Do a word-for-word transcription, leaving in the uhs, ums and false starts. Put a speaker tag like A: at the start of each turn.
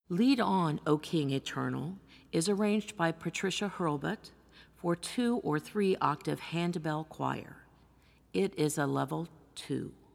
A: Lead On, O King Eternal is arranged by Patricia Hurlbut for two or three octave handbell choir. It is a level two.